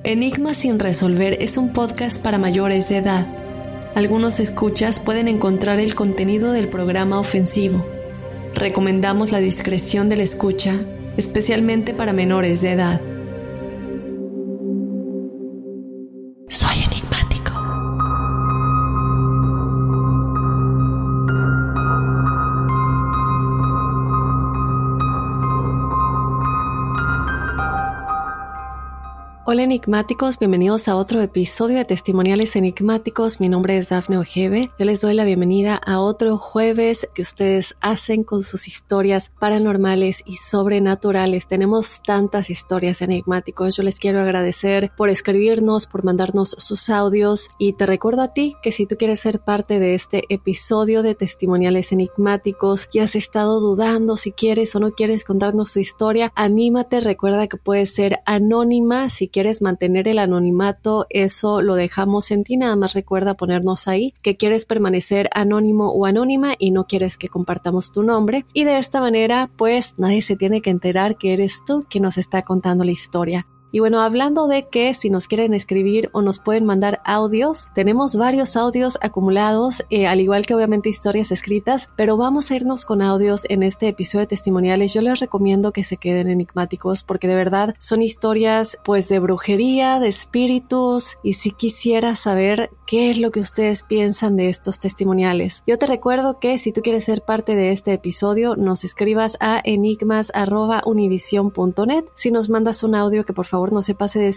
Enigmas sin resolver es un podcast para mayores de edad. Algunos escuchas pueden encontrar el contenido del programa ofensivo. Recomendamos la discreción de la escucha, especialmente para menores de edad. Soy enigmático. Hola enigmáticos, bienvenidos a otro episodio de Testimoniales Enigmáticos. Mi nombre es Dafne Ojeve. Yo les doy la bienvenida a otro jueves que ustedes hacen con sus historias paranormales y sobrenaturales. Tenemos tantas historias enigmáticos. Yo les quiero agradecer por escribirnos, por mandarnos sus audios, y te recuerdo a ti que si tú quieres ser parte de este episodio de Testimoniales Enigmáticos y has estado dudando si quieres o no quieres contarnos tu historia, anímate. Recuerda que puedes ser anónima. Si quieres mantener el anonimato, eso lo dejamos en ti. Nada más recuerda ponernos ahí que quieres permanecer anónimo o anónima y no quieres que compartamos tu nombre. Y de esta manera, pues nadie se tiene que enterar que eres tú quien nos está contando la historia. Y bueno, hablando de que si nos quieren escribir o nos pueden mandar audios, tenemos varios audios acumulados, al igual que obviamente historias escritas, pero vamos a irnos con audios en este episodio de testimoniales. Yo les recomiendo que se queden enigmáticos porque de verdad son historias pues de brujería, de espíritus, y si quisiera saber qué es lo que ustedes piensan de estos testimoniales. Yo te recuerdo que si tú quieres ser parte de este episodio, nos escribas a enigmas@univision.net. Si nos mandas un audio, que por favor no se pase de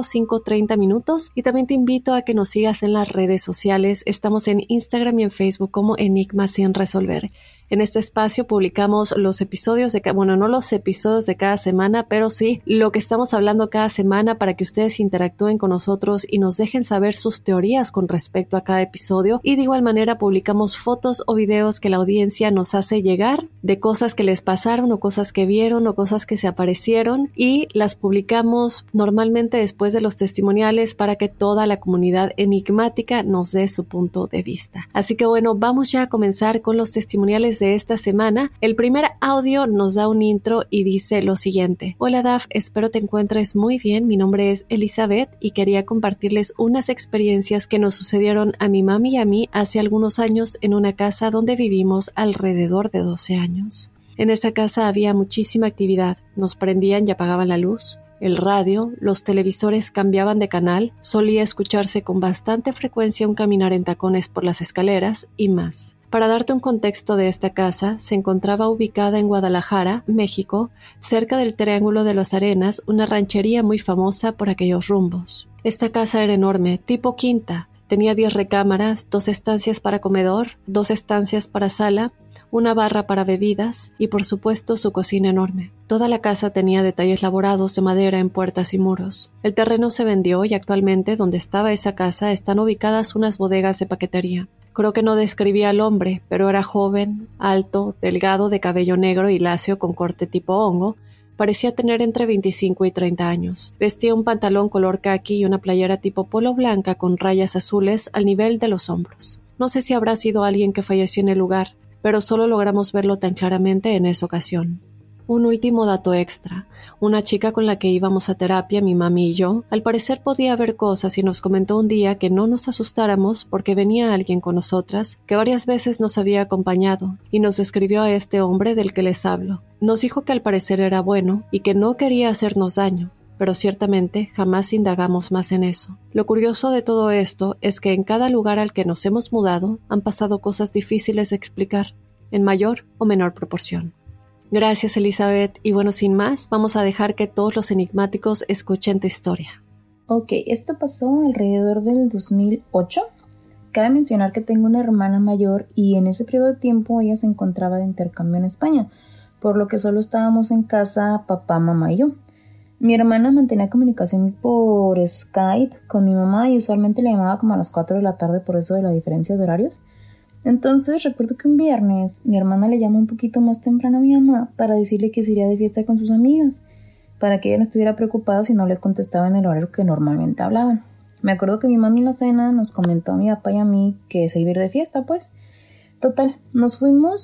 30 minutos, y también te invito a que nos sigas en las redes sociales. Estamos en Instagram y en Facebook como Enigmas sin resolver. En este espacio publicamos los episodios no los episodios de cada semana, pero sí lo que estamos hablando cada semana para que ustedes interactúen con nosotros y nos dejen saber sus teorías con respecto a cada episodio. Y de igual manera publicamos fotos o videos que la audiencia nos hace llegar de cosas que les pasaron o cosas que vieron o cosas que se aparecieron, y las publicamos normalmente después de los testimoniales para que toda la comunidad enigmática nos dé su punto de vista. Así que bueno, vamos ya a comenzar con los testimoniales de esta semana. El primer audio nos da un intro y dice lo siguiente: Hola Daf, espero te encuentres muy bien. Mi nombre es Elizabeth y quería compartirles unas experiencias que nos sucedieron a mi mami y a mí hace algunos años en una casa donde vivimos alrededor de 12 años. En esa casa había muchísima actividad. Nos prendían y apagaban la luz, el radio, los televisores cambiaban de canal, solía escucharse con bastante frecuencia un caminar en tacones por las escaleras y más. Para darte un contexto de esta casa, se encontraba ubicada en Guadalajara, México, cerca del Triángulo de las Arenas, una ranchería muy famosa por aquellos rumbos. Esta casa era enorme, tipo quinta. Tenía 10 recámaras, 2 estancias para comedor, 2 estancias para sala, una barra para bebidas y por supuesto su cocina enorme. Toda la casa tenía detalles laborados de madera en puertas y muros. El terreno se vendió y actualmente donde estaba esa casa están ubicadas unas bodegas de paquetería. Creo que no describía al hombre, pero era joven, alto, delgado, de cabello negro y lacio con corte tipo hongo. Parecía tener entre 25 y 30 años. Vestía un pantalón color caqui y una playera tipo polo blanca con rayas azules al nivel de los hombros. No sé si habrá sido alguien que falleció en el lugar, pero solo logramos verlo tan claramente en esa ocasión. Un último dato extra. Una chica con la que íbamos a terapia, mi mami y yo, al parecer podía ver cosas y nos comentó un día que no nos asustáramos porque venía alguien con nosotras que varias veces nos había acompañado y nos describió a este hombre del que les hablo. Nos dijo que al parecer era bueno y que no quería hacernos daño, pero ciertamente jamás indagamos más en eso. Lo curioso de todo esto es que en cada lugar al que nos hemos mudado han pasado cosas difíciles de explicar, en mayor o menor proporción. Gracias Elizabeth, y bueno, sin más, vamos a dejar que todos los enigmáticos escuchen tu historia. Ok, esto pasó alrededor del 2008. Cabe mencionar que tengo una hermana mayor y en ese periodo de tiempo ella se encontraba de intercambio en España, por lo que solo estábamos en casa papá, mamá y yo. Mi hermana mantenía comunicación por Skype con mi mamá y usualmente le llamaba como a las 4 de la tarde por eso de la diferencia de horarios. Entonces recuerdo que un viernes mi hermana le llamó un poquito más temprano a mi mamá para decirle que se iría de fiesta con sus amigas, para que ella no estuviera preocupada si no le contestaba en el horario que normalmente hablaban. Me acuerdo que mi mami en la cena nos comentó a mi papá y a mí que se iba a ir de fiesta, pues. Total, nos fuimos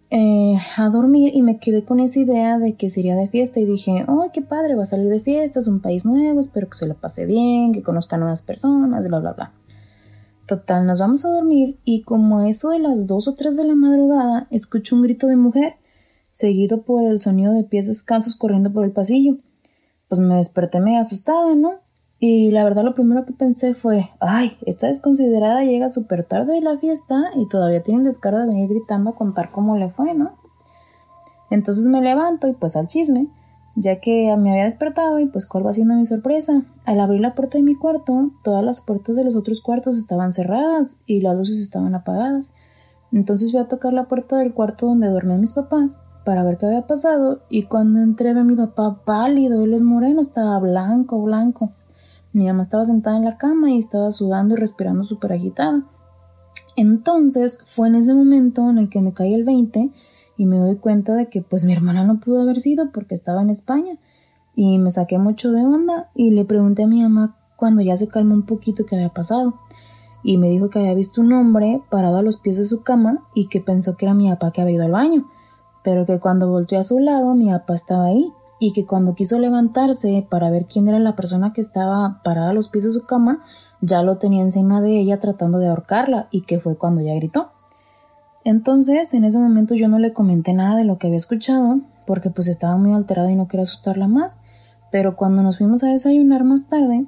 a dormir y me quedé con esa idea de que sería de fiesta y dije, ¡ay, qué padre! Va a salir de fiesta, es un país nuevo, espero que se lo pase bien, que conozca nuevas personas, bla, bla, bla. Total, nos vamos a dormir y como a eso de las 2 o 3 de la madrugada escucho un grito de mujer, seguido por el sonido de pies descalzos corriendo por el pasillo. Pues me desperté medio asustada, ¿no? Y la verdad lo primero que pensé fue, ay, esta desconsiderada llega súper tarde de la fiesta y todavía tiene el descaro de venir gritando a contar cómo le fue, ¿no? Entonces me levanto y pues al chisme, ya que me había despertado y pues cuál va siendo mi sorpresa. Al abrir la puerta de mi cuarto, todas las puertas de los otros cuartos estaban cerradas y las luces estaban apagadas. Entonces fui a tocar la puerta del cuarto donde duermen mis papás para ver qué había pasado y cuando entré vi a mi papá pálido, él es moreno, estaba blanco, blanco. Mi mamá estaba sentada en la cama y estaba sudando y respirando súper agitada. Entonces fue en ese momento en el que me caí el 20 y me doy cuenta de que pues mi hermana no pudo haber sido porque estaba en España y me saqué mucho de onda y le pregunté a mi mamá cuando ya se calmó un poquito qué había pasado y me dijo que había visto un hombre parado a los pies de su cama y que pensó que era mi papá que había ido al baño, pero que cuando volteó a su lado mi papá estaba ahí y que cuando quiso levantarse para ver quién era la persona que estaba parada a los pies de su cama, ya lo tenía encima de ella tratando de ahorcarla y que fue cuando ella gritó. Entonces, en ese momento yo no le comenté nada de lo que había escuchado porque pues estaba muy alterada y no quería asustarla más, pero cuando nos fuimos a desayunar más tarde,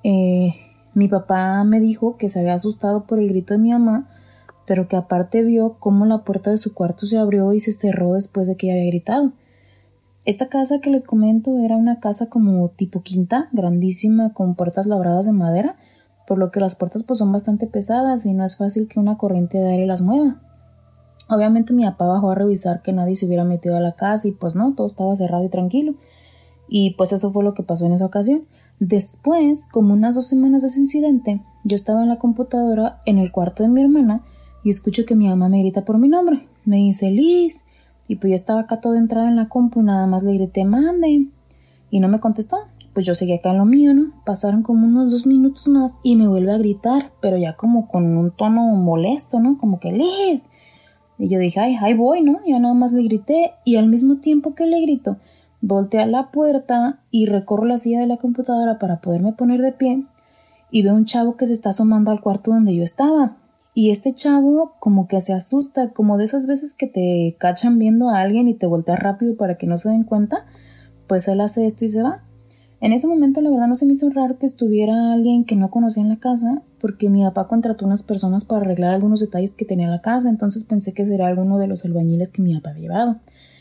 mi papá me dijo que se había asustado por el grito de mi mamá, pero que aparte vio cómo la puerta de su cuarto se abrió y se cerró después de que ella había gritado. Esta casa que les comento era una casa como tipo quinta, grandísima, con puertas labradas de madera, por lo que las puertas pues son bastante pesadas y no es fácil que una corriente de aire las mueva. Obviamente mi papá bajó a revisar que nadie se hubiera metido a la casa y pues no, todo estaba cerrado y tranquilo. Y pues eso fue lo que pasó en esa ocasión. Después, como unas 2 semanas de ese incidente, yo estaba en la computadora en el cuarto de mi hermana y escucho que mi mamá me grita por mi nombre. Me dice, Liz. Y pues yo estaba acá toda entrada en la compu y nada más le grité, mande. Y no me contestó. Pues yo seguí acá en lo mío, ¿no? Pasaron como unos 2 minutos más y me vuelve a gritar, pero ya como con un tono molesto, ¿no? Como que, Liz. Y yo dije, ay, ahí voy, ¿no? Ya nada más le grité y al mismo tiempo que le grito, volteé a la puerta y recorro la silla de la computadora para poderme poner de pie y veo un chavo que se está asomando al cuarto donde yo estaba. Y este chavo como que se asusta, como de esas veces que te cachan viendo a alguien y te volteas rápido para que no se den cuenta, pues él hace esto y se va. En ese momento la verdad no se me hizo raro que estuviera alguien que no conocía en la casa, porque mi papá contrató unas personas para arreglar algunos detalles que tenía en la casa, entonces pensé que sería alguno de los albañiles que mi papá había llevado.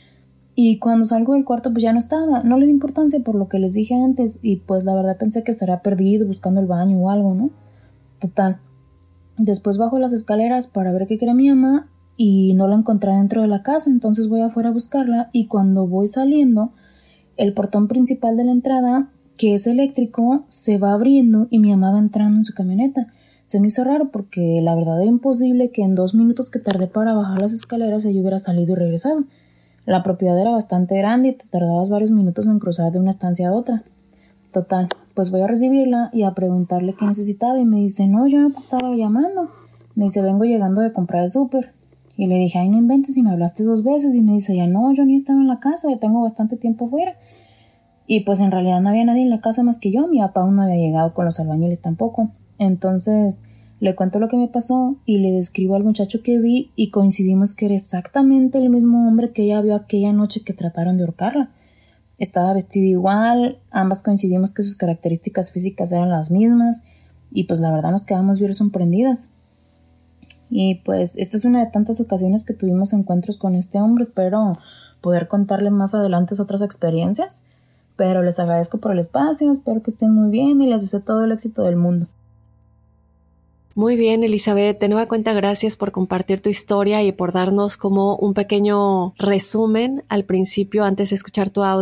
Y cuando salgo del cuarto pues ya no estaba, no le di importancia por lo que les dije antes y pues la verdad pensé que estaría perdido buscando el baño o algo, ¿no? Total. Después bajo las escaleras para ver qué quería mi mamá y no la encontré dentro de la casa, entonces voy afuera a buscarla y cuando voy saliendo, el portón principal de la entrada, que es eléctrico, se va abriendo y mi mamá va entrando en su camioneta. Se me hizo raro porque la verdad era imposible que en 2 minutos que tardé para bajar las escaleras ella hubiera salido y regresado. La propiedad era bastante grande y te tardabas varios minutos en cruzar de una estancia a otra. Total, pues voy a recibirla y a preguntarle qué necesitaba y me dice, no, yo no te estaba llamando. Me dice, vengo llegando de comprar el súper. Y le dije, ay, no inventes, si me hablaste 2 veces. Y me dice, ya no, yo ni estaba en la casa, ya tengo bastante tiempo fuera. Y pues en realidad no había nadie en la casa más que yo, mi papá aún no había llegado con los albañiles tampoco. Entonces le cuento lo que me pasó y le describo al muchacho que vi y coincidimos que era exactamente el mismo hombre que ella vio aquella noche que trataron de ahorcarla. Estaba vestido igual, ambas coincidimos que sus características físicas eran las mismas y pues la verdad nos quedamos bien sorprendidas. Y pues esta es una de tantas ocasiones que tuvimos encuentros con este hombre, espero poder contarle más adelante otras experiencias, pero les agradezco por el espacio, espero que estén muy bien y les deseo todo el éxito del mundo. Muy bien, Elizabeth, de nueva cuenta gracias por compartir tu historia y por darnos como un pequeño resumen al principio antes de escuchar tu audio.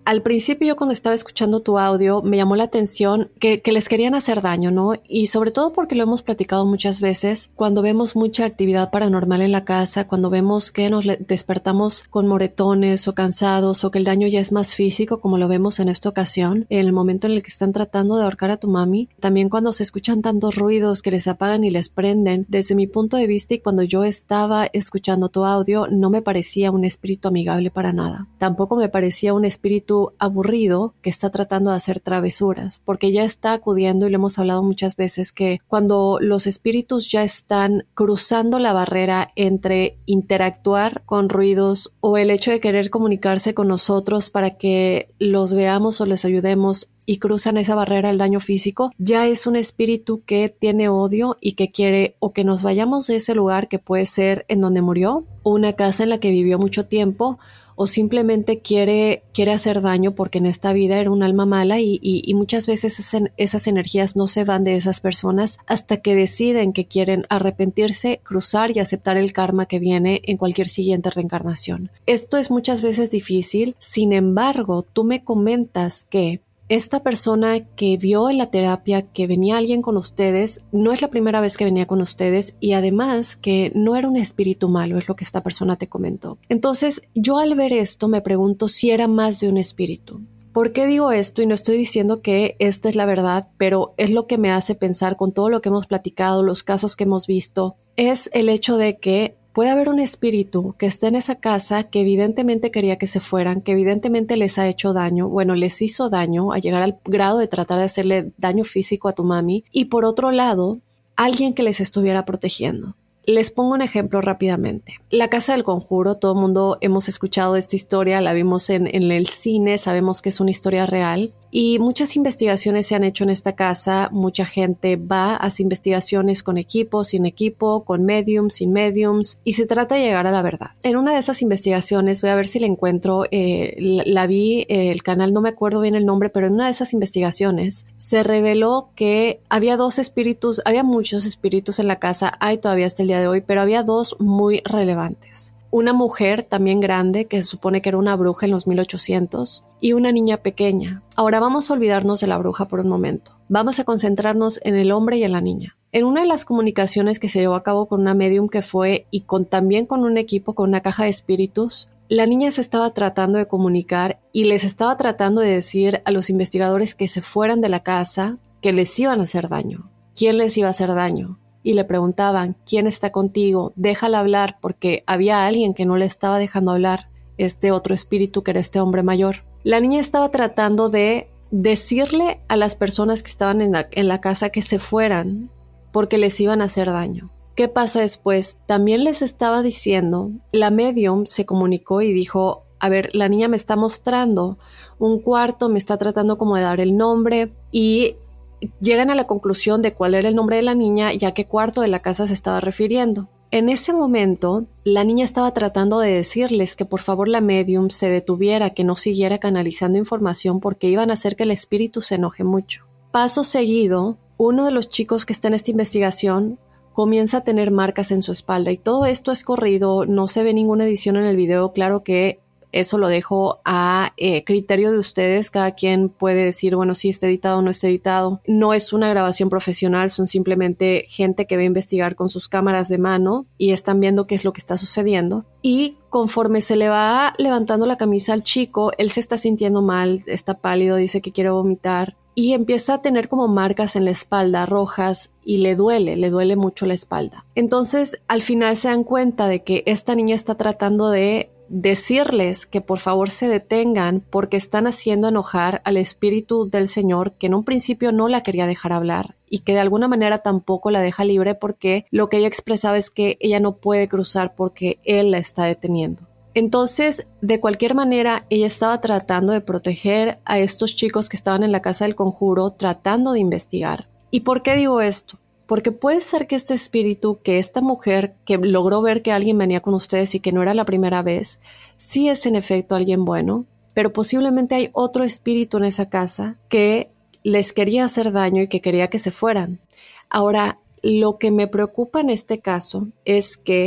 Al principio yo cuando estaba escuchando tu audio me llamó la atención que les querían hacer daño, ¿no? Y sobre todo porque lo hemos platicado muchas veces cuando vemos mucha actividad paranormal en la casa, cuando vemos que nos despertamos con moretones o cansados o que el daño ya es más físico como lo vemos en esta ocasión, en el momento en el que están tratando de ahorcar a tu mami, también cuando se escuchan tantos ruidos que les apagan y les prenden. Desde mi punto de vista y cuando yo estaba escuchando tu audio no me parecía un espíritu amigable para nada. Tampoco me parecía un espíritu aburrido que está tratando de hacer travesuras, porque ya está acudiendo, y lo hemos hablado muchas veces, que cuando los espíritus ya están cruzando la barrera entre interactuar con ruidos o el hecho de querer comunicarse con nosotros para que los veamos o les ayudemos y cruzan esa barrera del daño físico, ya es un espíritu que tiene odio y que quiere o que nos vayamos de ese lugar que puede ser en donde murió o una casa en la que vivió mucho tiempo, o simplemente quiere hacer daño porque en esta vida era un alma mala y muchas veces esas energías no se van de esas personas hasta que deciden que quieren arrepentirse, cruzar y aceptar el karma que viene en cualquier siguiente reencarnación. Esto es muchas veces difícil, sin embargo, tú me comentas que esta persona que vio en la terapia que venía alguien con ustedes, no es la primera vez que venía con ustedes y además que no era un espíritu malo, es lo que esta persona te comentó. Entonces, yo al ver esto me pregunto si era más de un espíritu. ¿Por qué digo esto? Y no estoy diciendo que esta es la verdad, pero es lo que me hace pensar con todo lo que hemos platicado, los casos que hemos visto, es el hecho de que puede haber un espíritu que esté en esa casa que evidentemente quería que se fueran, que evidentemente les ha hecho daño, bueno, les hizo daño a llegar al grado de tratar de hacerle daño físico a tu mami, y por otro lado, alguien que les estuviera protegiendo. Les pongo un ejemplo rápidamente. La Casa del Conjuro, todo el mundo hemos escuchado esta historia, la vimos en el cine, sabemos que es una historia real y muchas investigaciones se han hecho en esta casa. Mucha gente va, hace investigaciones con equipo, sin equipo, con mediums, sin mediums, y se trata de llegar a la verdad. En una de esas investigaciones, voy a ver si la encuentro, la vi, el canal, no me acuerdo bien el nombre, pero en una de esas investigaciones se reveló que había dos espíritus, había muchos espíritus en la casa, hay todavía hasta el día de hoy, pero había dos muy relevantes. Una mujer también grande, que se supone que era una bruja en los 1800, y una niña pequeña. Ahora vamos a olvidarnos de la bruja por un momento. Vamos a concentrarnos en el hombre y en la niña. En una de las comunicaciones que se llevó a cabo con una medium que fue, y también con un equipo, con una caja de espíritus, la niña se estaba tratando de comunicar y les estaba tratando de decir a los investigadores que se fueran de la casa, que les iban a hacer daño. ¿Quién les iba a hacer daño? Y le preguntaban, ¿quién está contigo? Déjala hablar, porque había alguien que no le estaba dejando hablar, este otro espíritu que era este hombre mayor. La niña estaba tratando de decirle a las personas que estaban en la casa que se fueran porque les iban a hacer daño. ¿Qué pasa después? También les estaba diciendo, la medium se comunicó y dijo, a ver, la niña me está mostrando un cuarto, me está tratando como de dar el nombre y llegan a la conclusión de cuál era el nombre de la niña y a qué cuarto de la casa se estaba refiriendo. En ese momento, la niña estaba tratando de decirles que por favor la medium se detuviera, que no siguiera canalizando información porque iban a hacer que el espíritu se enoje mucho. Paso seguido, uno de los chicos que está en esta investigación comienza a tener marcas en su espalda y todo esto es corrido, no se ve ninguna edición en el video, claro que eso lo dejo a criterio de ustedes. Cada quien puede decir, bueno, sí está editado o no está editado. No es una grabación profesional, son simplemente gente que va a investigar con sus cámaras de mano y están viendo qué es lo que está sucediendo. Y conforme se le va levantando la camisa al chico, él se está sintiendo mal, está pálido, dice que quiere vomitar y empieza a tener como marcas en la espalda rojas y le duele mucho la espalda. Entonces, al final se dan cuenta de que esta niña está tratando de decirles que por favor se detengan porque están haciendo enojar al espíritu del Señor, que en un principio no la quería dejar hablar y que de alguna manera tampoco la deja libre porque lo que ella expresaba es que ella no puede cruzar porque él la está deteniendo. Entonces, de cualquier manera, ella estaba tratando de proteger a estos chicos que estaban en la Casa del Conjuro, tratando de investigar. ¿Y por qué digo esto? Porque puede ser que este espíritu, que esta mujer que logró ver que alguien venía con ustedes y que no era la primera vez, sí es en efecto alguien bueno, pero posiblemente hay otro espíritu en esa casa que les quería hacer daño y que quería que se fueran. Ahora, lo que me preocupa en este caso es que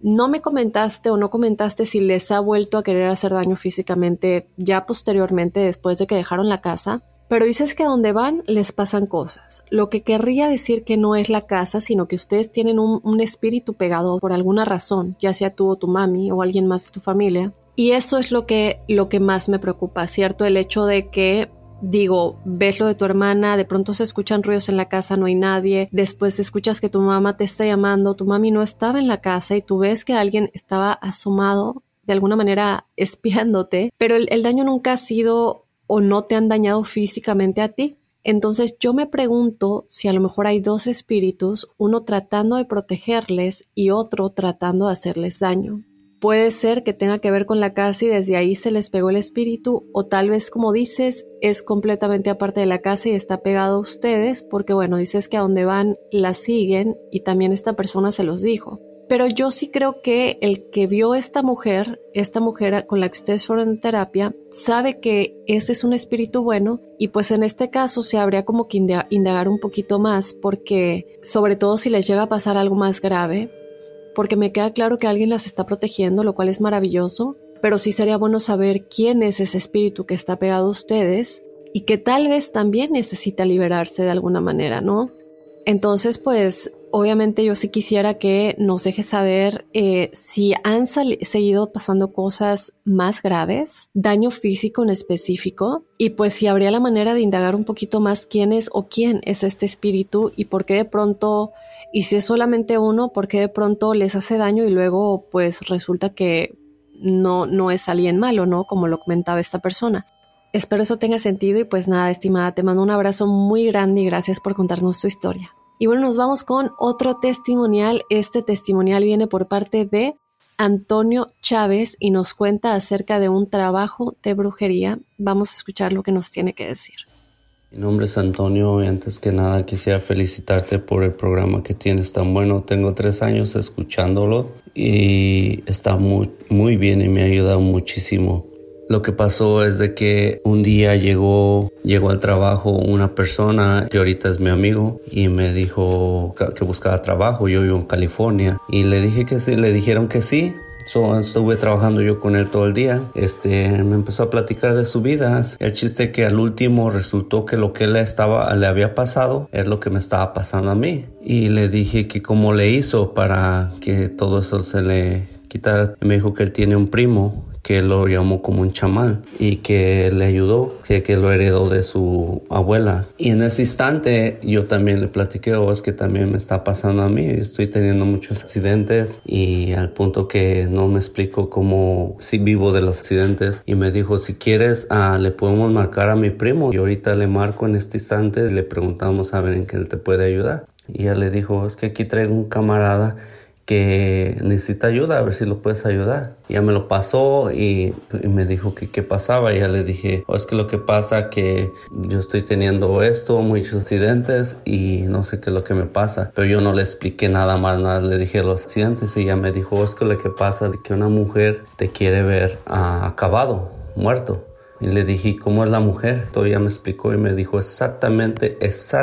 No me comentaste o no comentaste si les ha vuelto a querer hacer daño físicamente ya posteriormente después de que dejaron la casa, pero dices que a donde van les pasan cosas, lo que querría decir que no es la casa, sino que ustedes tienen un espíritu pegado por alguna razón, ya sea tú o tu mami o alguien más de tu familia. Y eso es lo que más me preocupa, ¿cierto? El hecho de que, digo, ves lo de tu hermana, de pronto se escuchan ruidos en la casa, no hay nadie, después escuchas que tu mamá te está llamando, tu mami no estaba en la casa y tú ves que alguien estaba asomado, de alguna manera espiándote, pero el daño nunca ha sido o no te han dañado físicamente a ti. Entonces yo me pregunto si a lo mejor hay dos espíritus, uno tratando de protegerles y otro tratando de hacerles daño. Puede ser que tenga que ver con la casa y desde ahí se les pegó el espíritu, o tal vez, como dices, es completamente aparte de la casa y está pegado a ustedes porque, bueno, dices que a donde van la siguen y también esta persona se los dijo. Pero yo sí creo que el que vio esta mujer con la que ustedes fueron en terapia, sabe que ese es un espíritu bueno y pues en este caso se habría como que indagar un poquito más porque, sobre todo si les llega a pasar algo más grave, porque me queda claro que alguien las está protegiendo, lo cual es maravilloso, pero sí sería bueno saber quién es ese espíritu que está pegado a ustedes y que tal vez también necesita liberarse de alguna manera, ¿no? Entonces, pues, obviamente yo sí quisiera que nos dejes saber si han seguido pasando cosas más graves, daño físico en específico, y pues si habría la manera de indagar un poquito más quién es o quién es este espíritu y por qué de pronto... Y si es solamente uno, ¿por qué de pronto les hace daño y luego pues resulta que no es alguien malo, ¿no? Como lo comentaba esta persona. Espero eso tenga sentido y pues nada, estimada, te mando un abrazo muy grande y gracias por contarnos tu historia. Y bueno, nos vamos con otro testimonial. Este testimonial viene por parte de Antonio Chávez y nos cuenta acerca de un trabajo de brujería. Vamos a escuchar lo que nos tiene que decir. Mi nombre es Antonio y antes que nada quisiera felicitarte por el programa que tienes tan bueno. Tengo 3 años escuchándolo y está muy bien y me ha ayudado muchísimo. Lo que pasó es de que un día llegó al trabajo una persona que ahorita es mi amigo y me dijo que buscaba trabajo. Yo vivo en California y le dije que sí, le dijeron que sí. Estuve trabajando yo con él todo el día. Me empezó a platicar de su vida. El chiste que al último resultó que lo que le había pasado es lo que me estaba pasando a mí. Y le dije que cómo le hizo para que todo eso se le quitara. Me dijo que él tiene un primo que lo llamó como un chamán y que le ayudó, que lo heredó de su abuela. Y en ese instante yo también le platiqué, es que también me está pasando a mí, estoy teniendo muchos accidentes y al punto que no me explico cómo si vivo de los accidentes. Y me dijo, si quieres le podemos marcar a mi primo y ahorita le marco en este instante y le preguntamos a ver en qué él te puede ayudar. Y ella le dijo, es que aquí traigo un camarada que necesita ayuda, a ver si lo puedes ayudar. Ya me lo pasó y me dijo que qué pasaba y ya le dije, es que lo que pasa que yo estoy teniendo muchos accidentes y no sé qué es lo que me pasa, pero yo no le expliqué nada, le dije los accidentes y ella me dijo, es que lo que pasa es que una mujer te quiere ver acabado, muerto. Y le dije, ¿cómo es la mujer? Todavía me explicó y me dijo exactamente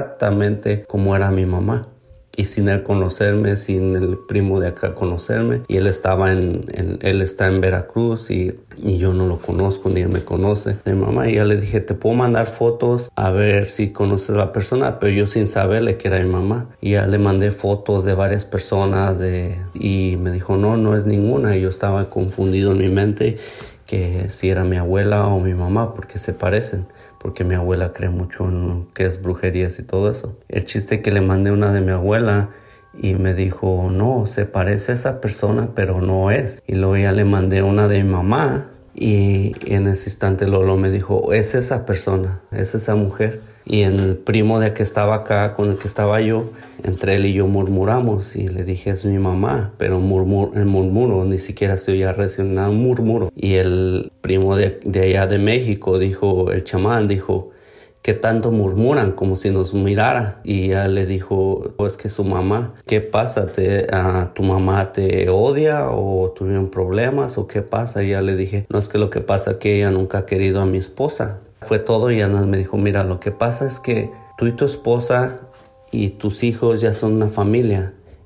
cómo era mi mamá. Y sin él conocerme, sin el primo de acá conocerme. Y él está en Veracruz y yo no lo conozco, ni él me conoce. Mi mamá, y ya le dije, te puedo mandar fotos a ver si conoces a la persona, pero yo sin saberle que era mi mamá. Y ya le mandé fotos de varias personas y me dijo, no es ninguna. Y yo estaba confundido en mi mente que si era mi abuela o mi mamá, porque se parecen. Porque mi abuela cree mucho en que es brujerías y todo eso. El chiste es que le mandé una de mi abuela y me dijo, no, se parece a esa persona, pero no es. Y luego ya le mandé una de mi mamá y en ese instante Lolo me dijo, es esa persona, es esa mujer. Y el primo de que estaba acá, con el que estaba yo, entre él y yo murmuramos y le dije, es mi mamá, pero el murmuro, ni siquiera se oía reaccionar, un murmuro. Y el primo de allá de México dijo, el chamán dijo, ¿qué tanto murmuran? Como si nos mirara. Y ya le dijo, es que su mamá, ¿qué pasa? ¿Tu mamá te odia o tuvieron problemas o qué pasa? Y ya le dije, no, es que lo que pasa es que ella nunca ha querido a mi esposa. Fue todo y ya me dijo, mira, lo que pasa es que tú y tu esposa y tus hijos ya son una familia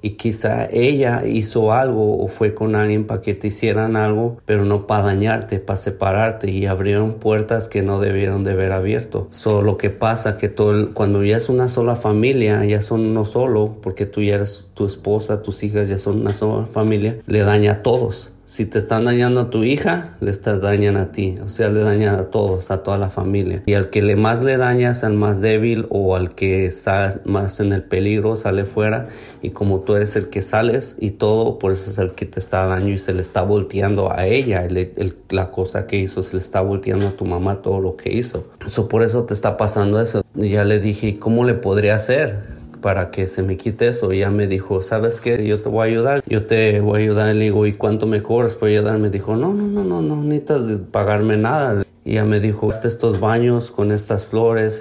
y quizá ella hizo algo o fue con alguien para que te hicieran algo, pero no para dañarte, para separarte, y abrieron puertas que no debieron de haber abierto. Lo que pasa que cuando ya es una sola familia, ya son uno solo, porque tú ya eres tu esposa, tus hijas ya son una sola familia, le daña a todos. Si te están dañando a tu hija, le dañan a ti. O sea, le dañan a todos, a toda la familia. Y al que más le dañas, al más débil o al que está más en el peligro, sale fuera. Y como tú eres el que sales y todo, por eso es el que te está dañando y se le está volteando a ella. La cosa que hizo, se le está volteando a tu mamá todo lo que hizo. Por eso te está pasando eso. Y ya le dije, ¿cómo le podría hacer para que se me quite eso? Y ella me dijo, ¿sabes qué? Yo te voy a ayudar. Yo te voy a ayudar. Le digo, ¿y cuánto me cobras por ayudar? Me dijo, no necesitas pagarme nada. Y ella me dijo, estos baños con estas flores,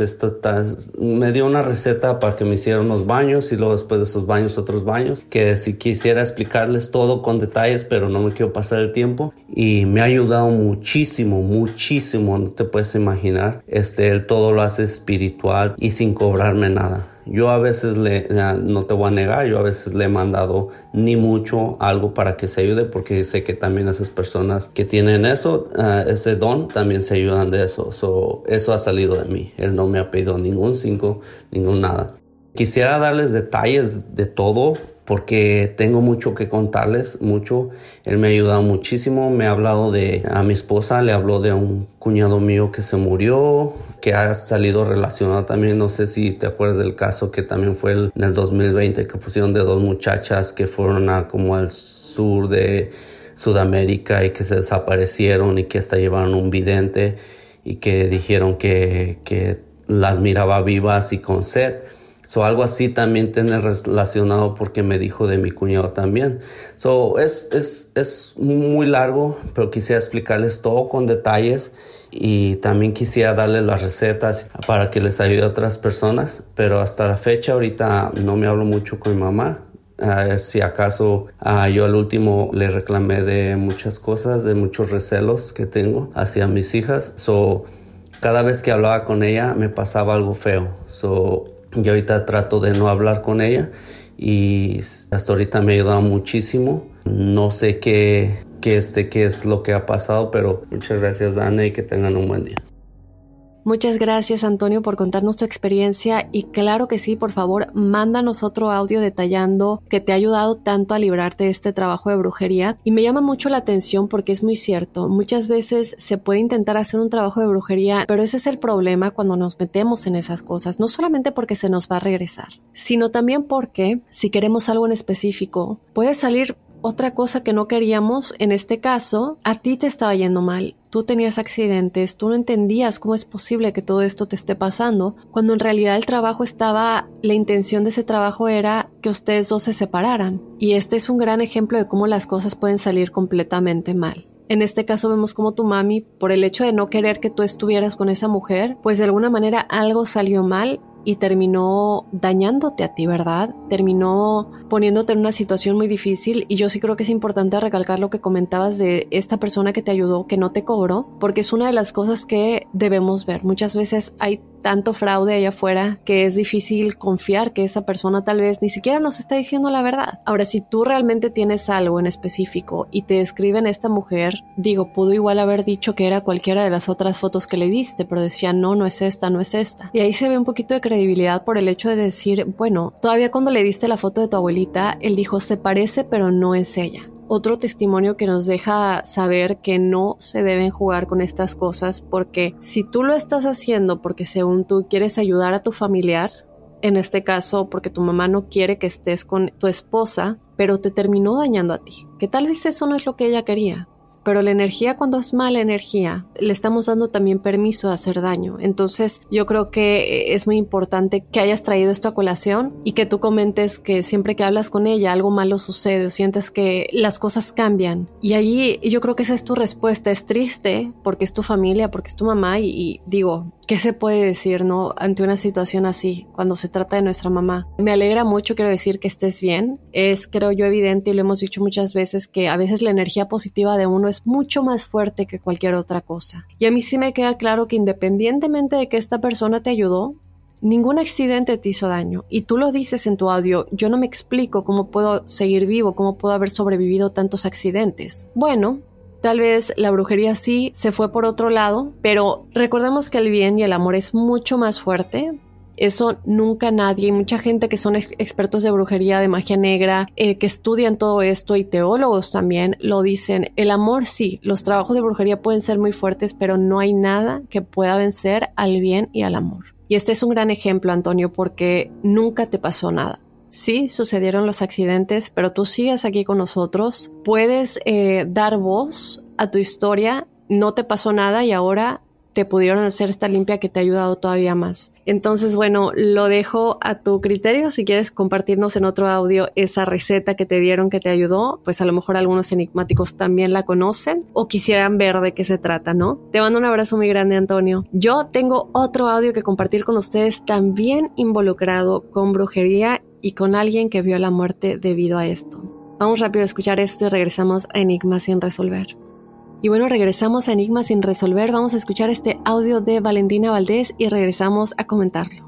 me dio una receta para que me hiciera unos baños y luego después de esos baños otros baños, que si quisiera explicarles todo con detalles, pero no me quiero pasar el tiempo. Y me ha ayudado muchísimo, no te puedes imaginar. Él todo lo hace espiritual y sin cobrarme nada. Yo a veces no te voy a negar, yo a veces le he mandado ni mucho algo para que se ayude, porque sé que también esas personas que tienen ese don, también se ayudan de eso. Eso ha salido de mí. Él no me ha pedido ningún 5, ningún nada. Quisiera darles detalles de todo, porque tengo mucho que contarles, mucho. Él me ha ayudado muchísimo. Me ha hablado a mi esposa, le habló de un cuñado mío que se murió, que ha salido relacionado también. No sé si te acuerdas del caso que también fue en el 2020, que pusieron de 2 muchachas que fueron como al sur de Sudamérica y que se desaparecieron, y que hasta llevaron un vidente y que dijeron que las miraba vivas y con sed. Algo así también tiene relacionado, porque me dijo de mi cuñado también. Es muy largo, pero quisiera explicarles todo con detalles, y también quisiera darles las recetas para que les ayude a otras personas. Pero hasta la fecha ahorita no me hablo mucho con mi mamá. Si acaso yo al último le reclamé de muchas cosas, de muchos recelos que tengo hacia mis hijas. Cada vez que hablaba con ella me pasaba algo feo. Yo ahorita trato de no hablar con ella, y hasta ahorita me ha ayudado muchísimo. No sé qué es lo que ha pasado, pero muchas gracias, Dana, y que tengan un buen día. Muchas gracias, Antonio, por contarnos tu experiencia, y claro que sí, por favor, mándanos otro audio detallando que te ha ayudado tanto a librarte de este trabajo de brujería. Y me llama mucho la atención porque es muy cierto, muchas veces se puede intentar hacer un trabajo de brujería, pero ese es el problema cuando nos metemos en esas cosas, no solamente porque se nos va a regresar, sino también porque si queremos algo en específico, puede salir otra cosa que no queríamos. En este caso, a ti te estaba yendo mal. Tú tenías accidentes, tú no entendías cómo es posible que todo esto te esté pasando, cuando en realidad la intención de ese trabajo era que ustedes dos se separaran. Y este es un gran ejemplo de cómo las cosas pueden salir completamente mal. En este caso vemos como tu mami, por el hecho de no querer que tú estuvieras con esa mujer, pues de alguna manera algo salió mal y terminó dañándote a ti, ¿verdad? Terminó poniéndote en una situación muy difícil, y yo sí creo que es importante recalcar lo que comentabas de esta persona que te ayudó, que no te cobró, porque es una de las cosas que debemos ver. Muchas veces hay tanto fraude allá afuera que es difícil confiar que esa persona tal vez ni siquiera nos está diciendo la verdad. Ahora, si tú realmente tienes algo en específico y te describen a esta mujer, pudo igual haber dicho que era cualquiera de las otras fotos que le diste, pero decía no es esta, no es esta. Y ahí se ve un poquito de credibilidad por el hecho de decir, bueno, todavía cuando le diste la foto de tu abuelita, él dijo se parece pero no es ella. Otro testimonio que nos deja saber que no se deben jugar con estas cosas, porque si tú lo estás haciendo porque según tú quieres ayudar a tu familiar, en este caso porque tu mamá no quiere que estés con tu esposa, pero te terminó dañando a ti, que tal vez eso no es lo que ella quería. Pero la energía, cuando es mala energía, le estamos dando también permiso de hacer daño. Entonces yo creo que es muy importante que hayas traído esto a colación y que tú comentes que siempre que hablas con ella algo malo sucede o sientes que las cosas cambian. Y ahí yo creo que esa es tu respuesta. Es triste porque es tu familia, porque es tu mamá y digo, ¿qué se puede decir, no, ante una situación así cuando se trata de nuestra mamá? Me alegra mucho, quiero decir, que estés bien. Es, creo yo, evidente, y lo hemos dicho muchas veces, que a veces la energía positiva de uno es mucho más fuerte que cualquier otra cosa. Y a mí sí me queda claro que independientemente de que esta persona te ayudó, ningún accidente te hizo daño. Y tú lo dices en tu audio, yo no me explico cómo puedo seguir vivo, cómo puedo haber sobrevivido tantos accidentes. Bueno, tal vez la brujería sí se fue por otro lado, pero recordemos que el bien y el amor es mucho más fuerte. Eso nunca nadie, y mucha gente que son expertos de brujería, de magia negra, que estudian todo esto y teólogos también lo dicen. El amor sí, los trabajos de brujería pueden ser muy fuertes, pero no hay nada que pueda vencer al bien y al amor. Y este es un gran ejemplo, Antonio, porque nunca te pasó nada. Sí, sucedieron los accidentes, pero tú sigues aquí con nosotros. Puedes dar voz a tu historia. No te pasó nada y ahora te pudieron hacer esta limpia que te ha ayudado todavía más. Entonces, bueno, lo dejo a tu criterio. Si quieres compartirnos en otro audio esa receta que te dieron que te ayudó, pues a lo mejor algunos enigmáticos también la conocen o quisieran ver de qué se trata, ¿no? Te mando un abrazo muy grande, Antonio. Yo tengo otro audio que compartir con ustedes también involucrado con brujería y con alguien que vio la muerte debido a esto. Vamos rápido a escuchar esto y regresamos a Enigmas sin resolver. Y bueno, regresamos a Enigmas sin resolver. Vamos a escuchar este audio de Valentina Valdés y regresamos a comentarlo.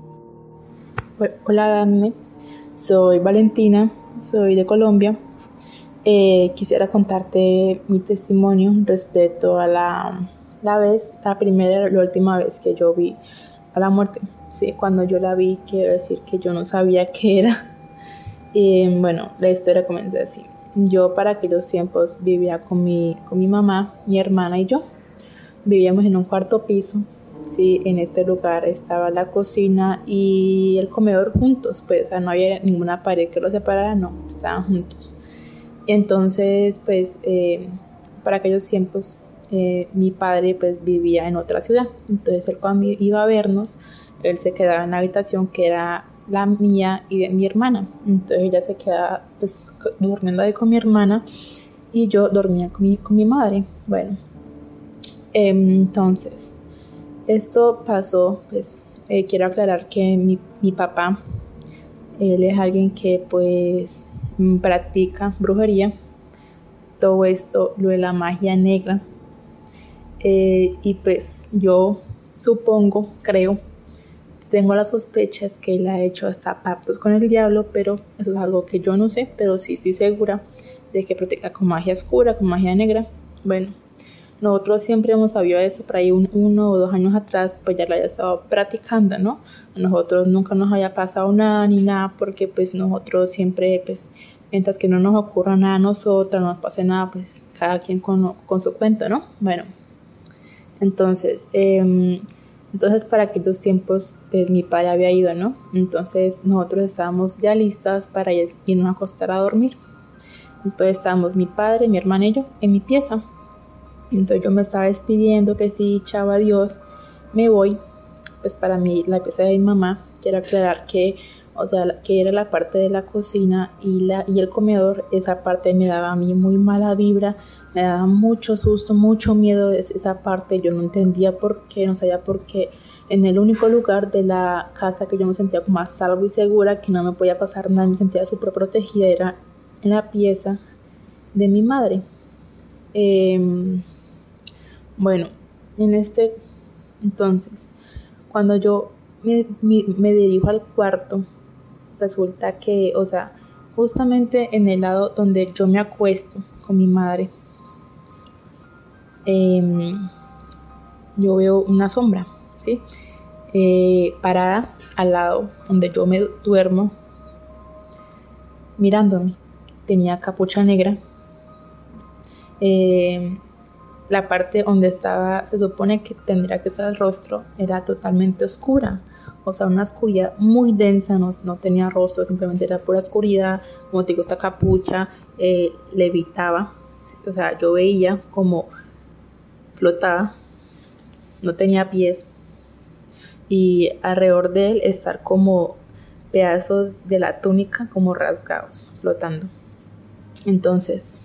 Hola, Dafne. Soy Valentina, soy de Colombia. Quisiera contarte mi testimonio respecto a la última vez que yo vi a la muerte. Sí, cuando yo la vi, quiero decir que yo no sabía qué era. Bueno, la historia comienza así. Yo para aquellos tiempos vivía con mi mamá, mi hermana y yo. Vivíamos en un cuarto piso. Sí, en este lugar estaba la cocina y el comedor juntos. Pues, o sea, no había ninguna pared que los separara, no, estaban juntos. Entonces, pues, para aquellos tiempos, mi padre pues vivía en otra ciudad. Entonces, él cuando iba a vernos, él se quedaba en la habitación que era la mía y de mi hermana. Entonces ella se quedaba pues durmiendo ahí con mi hermana y yo dormía con mi madre. Bueno, entonces esto pasó, pues quiero aclarar que mi papá, él es alguien que pues practica brujería, todo esto, lo de la magia negra, y pues yo supongo, creo, tengo las sospechas que él ha hecho hasta pactos con el diablo, pero eso es algo que yo no sé, pero sí estoy segura de que practica con magia oscura, con magia negra. Bueno, nosotros siempre hemos sabido eso, por ahí 1 o 2 años atrás, pues ya lo había estado practicando, ¿no? A nosotros nunca nos haya pasado nada ni nada, porque pues nosotros siempre, pues, mientras que no nos ocurra nada a nosotros, no nos pase nada, pues cada quien con su cuento, ¿no? Bueno, entonces para aquellos tiempos, pues mi padre había ido, ¿no? Entonces nosotros estábamos ya listas para irnos a acostar a dormir. Entonces estábamos mi padre, mi hermana y yo en mi pieza. Entonces yo me estaba despidiendo, que sí, chao, adiós, me voy. Pues para mí, la pieza de mi mamá, quiero aclarar que, o sea, que era la parte de la cocina y el comedor, esa parte me daba a mí muy mala vibra, me daba mucho susto, mucho miedo esa parte. Yo no entendía por qué, no sabía por qué. En el único lugar de la casa que yo me sentía como a salvo y segura, que no me podía pasar nada, me sentía súper protegida, era en la pieza de mi madre. Bueno, entonces, cuando yo me dirijo al cuarto, resulta que, o sea, justamente en el lado donde yo me acuesto con mi madre, yo veo una sombra, ¿sí? Parada al lado donde yo me duermo, mirándome. Tenía capucha negra. La parte donde estaba, se supone que tendría que estar el rostro, era totalmente oscura. O sea, una oscuridad muy densa, no tenía rostro, simplemente era pura oscuridad. Como te digo, esta capucha levitaba. O sea, yo veía como flotaba, no tenía pies. Y alrededor de él estar como pedazos de la túnica como rasgados, flotando. Entonces,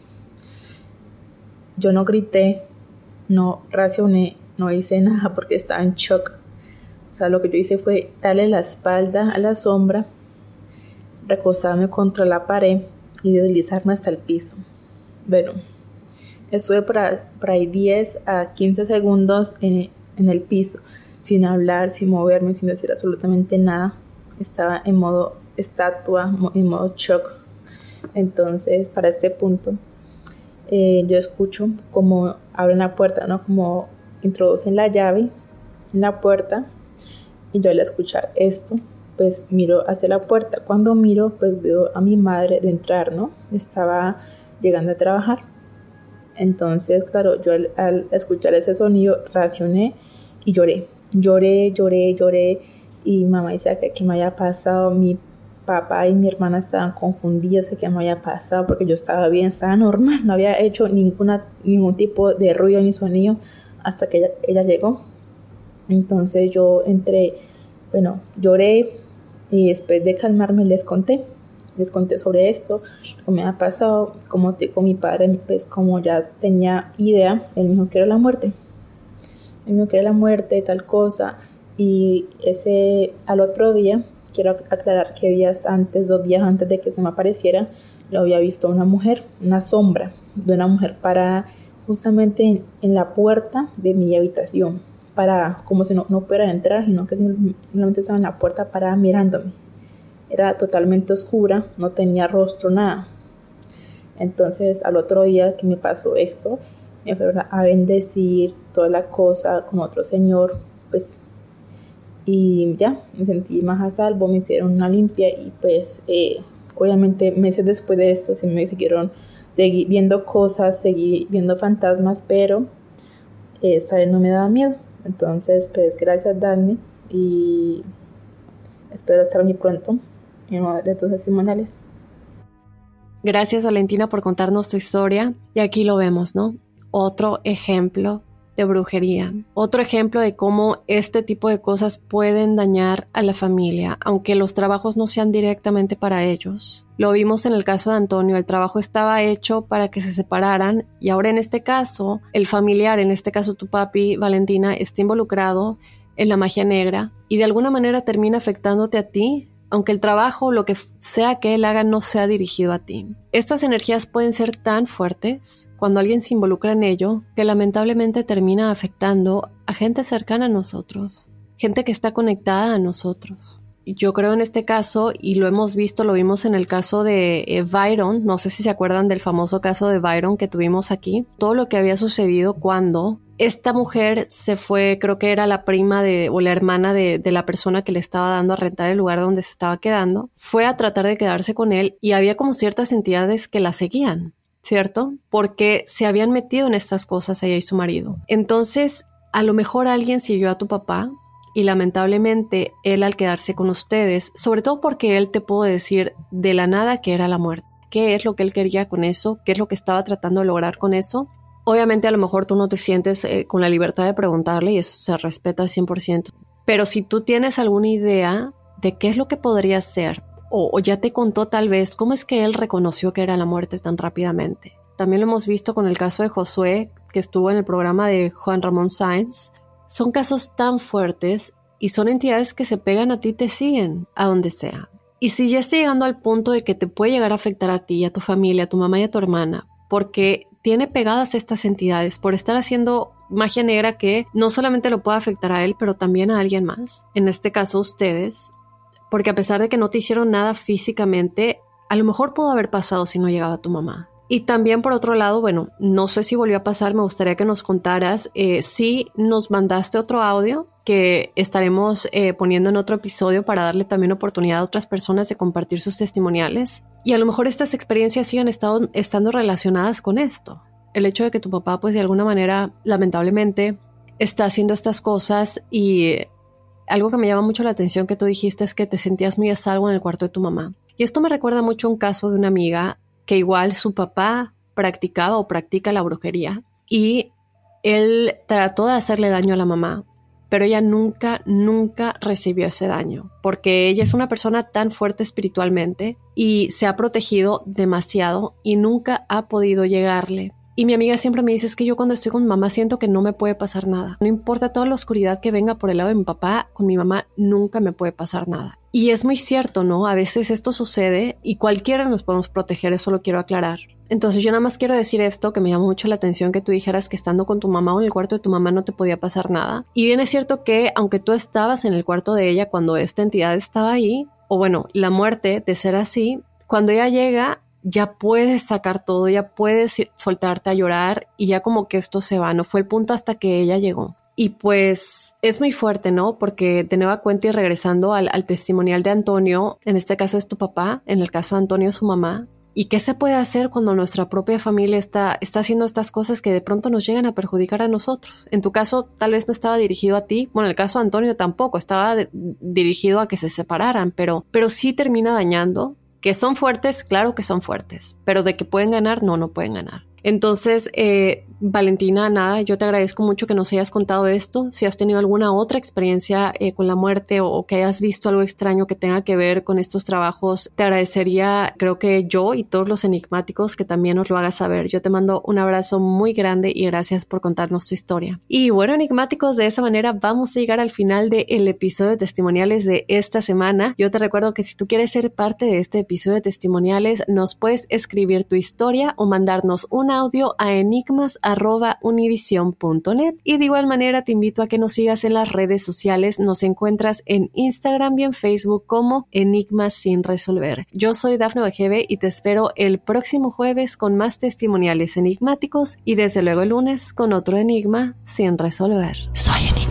yo no grité, no reaccioné, no hice nada porque estaba en shock. O sea, lo que yo hice fue darle la espalda a la sombra, recostarme contra la pared y deslizarme hasta el piso. Bueno, estuve por ahí 10 a 15 segundos en el piso, sin hablar, sin moverme, sin decir absolutamente nada. Estaba en modo estatua, en modo shock. Entonces, para este punto, yo escucho como abren la puerta, ¿no? Como introducen la llave en la puerta, y yo al escuchar esto, pues miro hacia la puerta. Cuando miro, pues veo a mi madre de entrar, ¿no? Estaba llegando a trabajar. Entonces, claro, yo al escuchar ese sonido reaccioné y lloré. Lloré. Y mamá decía que qué me había pasado. Mi papá y mi hermana estaban confundidas de qué me había pasado, porque yo estaba bien, estaba normal. No había hecho ningún tipo de ruido ni sonido hasta que ella llegó. Entonces yo lloré, y después de calmarme les conté sobre esto, lo que me había pasado. Como te digo, mi padre, pues como ya tenía idea, él me dijo que era la muerte. Tal cosa. Y al otro día, quiero aclarar que 2 días antes de que se me apareciera, lo había visto una sombra de una mujer parada justamente en la puerta de mi habitación, como si no pudiera entrar, sino que simplemente estaba en la puerta parada mirándome. Era totalmente oscura, no tenía rostro, nada. Entonces, al otro día que me pasó esto, me fueron a bendecir toda la cosa con otro señor, pues, y ya, me sentí más a salvo, me hicieron una limpia, y pues, obviamente, meses después de esto, seguí viendo cosas, seguí viendo fantasmas, pero esta vez no me daba miedo. Entonces, pues, gracias, Dani, y espero estar muy pronto en uno de tus testimoniales. Gracias, Valentina, por contarnos tu historia. Y aquí lo vemos, ¿no? Otro ejemplo de brujería. Otro ejemplo de cómo este tipo de cosas pueden dañar a la familia, aunque los trabajos no sean directamente para ellos. Lo vimos en el caso de Antonio, el trabajo estaba hecho para que se separaran, y ahora en este caso, el familiar, en este caso tu papi, Valentina, está involucrado en la magia negra y de alguna manera termina afectándote a ti, aunque el trabajo, lo que sea que él haga, no sea dirigido a ti. Estas energías pueden ser tan fuertes cuando alguien se involucra en ello que lamentablemente termina afectando a gente cercana a nosotros, gente que está conectada a nosotros. Yo creo en este caso, y lo vimos en el caso de Byron, no sé si se acuerdan del famoso caso de Byron que tuvimos aquí, todo lo que había sucedido cuando esta mujer se fue, creo que era la prima o la hermana de la persona que le estaba dando a rentar el lugar donde se estaba quedando, fue a tratar de quedarse con él, y había como ciertas entidades que la seguían, ¿cierto? Porque se habían metido en estas cosas ella y su marido. Entonces, a lo mejor alguien siguió a tu papá, y lamentablemente él, al quedarse con ustedes, sobre todo porque él te pudo decir de la nada que era la muerte, qué es lo que él quería con eso, qué es lo que estaba tratando de lograr con eso. Obviamente a lo mejor tú no te sientes con la libertad de preguntarle, y eso se respeta 100%. Pero si tú tienes alguna idea de qué es lo que podría ser, o ya te contó tal vez cómo es que él reconoció que era la muerte tan rápidamente. También lo hemos visto con el caso de Josué, que estuvo en el programa de Juan Ramón Sáenz. Son casos tan fuertes y son entidades que se pegan a ti y te siguen a donde sea. Y si ya está llegando al punto de que te puede llegar a afectar a ti, a tu familia, a tu mamá y a tu hermana, porque tiene pegadas estas entidades por estar haciendo magia negra que no solamente lo puede afectar a él, pero también a alguien más. En este caso, ustedes, porque a pesar de que no te hicieron nada físicamente, a lo mejor pudo haber pasado si no llegaba tu mamá. Y también, por otro lado, bueno, no sé si volvió a pasar, me gustaría que nos contaras si nos mandaste otro audio que estaremos poniendo en otro episodio para darle también oportunidad a otras personas de compartir sus testimoniales. Y a lo mejor estas experiencias sigan estando relacionadas con esto. El hecho de que tu papá, pues de alguna manera, lamentablemente, está haciendo estas cosas. Y algo que me llama mucho la atención que tú dijiste es que te sentías muy a salvo en el cuarto de tu mamá. Y esto me recuerda mucho a un caso de una amiga que igual su papá practicaba o practica la brujería, y él trató de hacerle daño a la mamá, pero ella nunca recibió ese daño, porque ella es una persona tan fuerte espiritualmente y se ha protegido demasiado y nunca ha podido llegarle. Y mi amiga siempre me dice, es que yo cuando estoy con mi mamá siento que no me puede pasar nada. No importa toda la oscuridad que venga por el lado de mi papá, con mi mamá nunca me puede pasar nada. Y es muy cierto, ¿no? A veces esto sucede y cualquiera nos podemos proteger, eso lo quiero aclarar. Entonces yo nada más quiero decir esto, que me llamó mucho la atención que tú dijeras que estando con tu mamá o en el cuarto de tu mamá no te podía pasar nada. Y bien es cierto que aunque tú estabas en el cuarto de ella cuando esta entidad estaba ahí, o bueno, la muerte de ser así, cuando ella llega ya puedes sacar todo, ya puedes soltarte a llorar y ya como que esto se va, no fue el punto hasta que ella llegó. Y pues es muy fuerte, ¿no? Porque de nueva cuenta y regresando al testimonial de Antonio, en este caso es tu papá, en el caso de Antonio su mamá. ¿Y qué se puede hacer cuando nuestra propia familia está haciendo estas cosas que de pronto nos llegan a perjudicar a nosotros? En tu caso tal vez no estaba dirigido a ti, bueno, en el caso de Antonio tampoco, estaba dirigido a que se separaran, pero sí termina dañando. Que son fuertes, claro que son fuertes, pero de que pueden ganar, no pueden ganar. Entonces, Valentina, nada, yo te agradezco mucho que nos hayas contado esto. Si has tenido alguna otra experiencia con la muerte o que hayas visto algo extraño que tenga que ver con estos trabajos, te agradecería, creo que yo y todos los enigmáticos, que también nos lo hagas saber. Yo te mando un abrazo muy grande y gracias por contarnos tu historia. Y bueno, enigmáticos, de esa manera vamos a llegar al final del episodio de testimoniales de esta semana. Yo te recuerdo que si tú quieres ser parte de este episodio de testimoniales, nos puedes escribir tu historia o mandarnos un audio a enigmas@univision.net. Y de igual manera te invito a que nos sigas en las redes sociales. Nos encuentras en Instagram y en Facebook como Enigmas sin resolver. Yo soy Dafne Wegebe y te espero el próximo jueves con más testimoniales enigmáticos y desde luego el lunes con otro enigma sin resolver. Soy enigmático.